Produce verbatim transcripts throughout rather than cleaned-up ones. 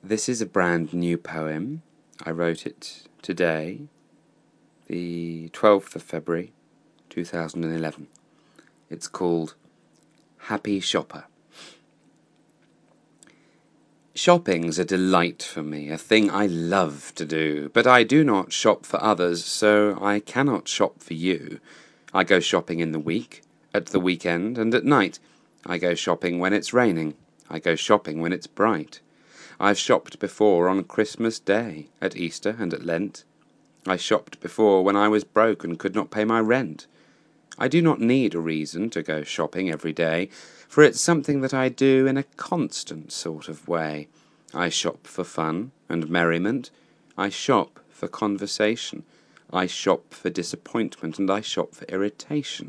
This is a brand new poem. I wrote it today, the twelfth of February, two thousand eleven. It's called Happy Shopper. Shopping's a delight for me, a thing I love to do, but I do not shop for others, so I cannot shop for you. I go shopping in the week, at the weekend, and at night. I go shopping when it's raining. I go shopping when it's bright. I've shopped before on Christmas Day, at Easter and at Lent. I shopped before when I was broke and could not pay my rent. I do not need a reason to go shopping every day, for it's something that I do in a constant sort of way. I shop for fun and merriment. I shop for conversation. I shop for disappointment, and I shop for irritation.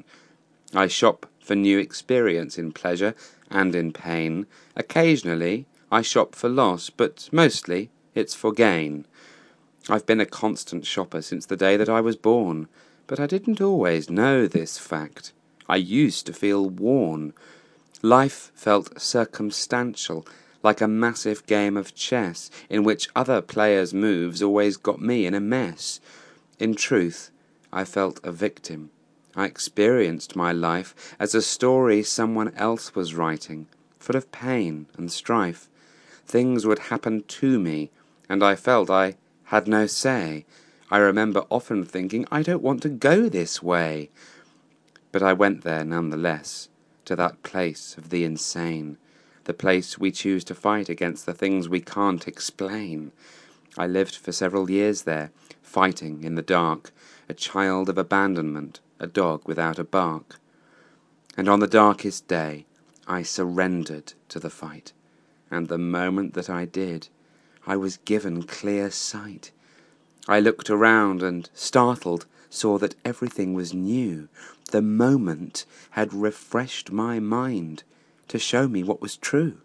I shop for new experience in pleasure and in pain. Occasionally I shop for loss, but mostly it's for gain. I've been a constant shopper since the day that I was born, but I didn't always know this fact. I used to feel worn. Life felt circumstantial, like a massive game of chess, in which other players' moves always got me in a mess. In truth, I felt a victim. I experienced my life as a story someone else was writing, full of pain and strife. Things would happen to me, and I felt I had no say. I remember often thinking, I don't want to go this way. But I went there nonetheless, to that place of the insane, the place we choose to fight against the things we can't explain. I lived for several years there, fighting in the dark, a child of abandonment, a dog without a bark. And on the darkest day, I surrendered to the fight. And the moment that I did, I was given clear sight. I looked around and, startled, saw that everything was new. The moment had refreshed my mind to show me what was true.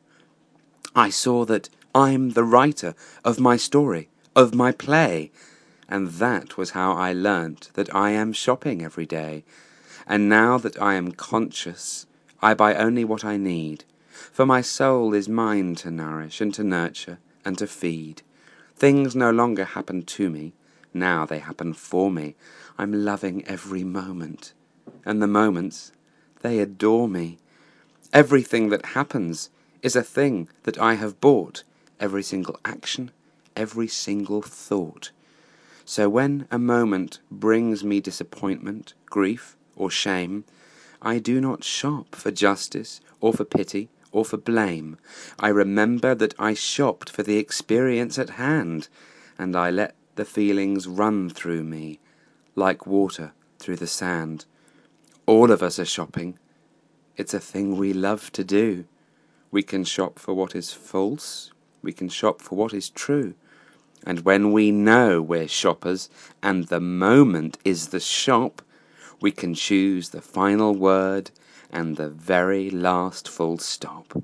I saw that I'm the writer of my story, of my play, and that was how I learnt that I am shopping every day. And now that I am conscious, I buy only what I need, for my soul is mine to nourish and to nurture and to feed. Things no longer happen to me, now they happen for me. I'm loving every moment, and the moments, they adore me. Everything that happens is a thing that I have bought, every single action, every single thought. So when a moment brings me disappointment, grief, or shame, I do not shop for justice, or for pity, or for blame. I remember that I shopped for the experience at hand, and I let the feelings run through me, like water through the sand. All of us are shopping. It's a thing we love to do. We can shop for what is false. We can shop for what is true. And when we know we're shoppers, and the moment is the shop, we can choose the final word and the very last full stop.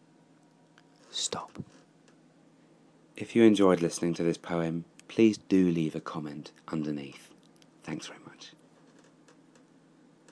Stop. If you enjoyed listening to this poem, please do leave a comment underneath. Thanks very much.